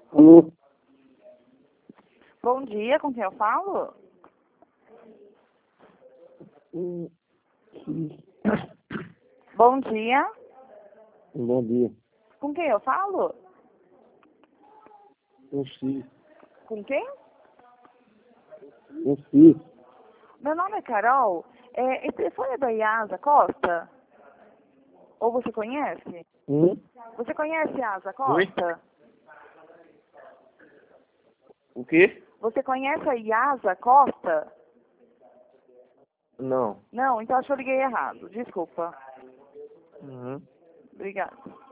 Alô? Bom dia, com quem eu falo? Sim. Bom dia, Bom dia. com quem eu falo? Sim. Com quem? Sim. Meu nome é Carol. Esse telefone é da Iasa Costa? Ou você conhece? Você conhece a Iasa Costa? O quê? Você conhece a Iasa Costa? Não. Não, então acho que eu liguei errado. Desculpa. Uhum. Obrigada.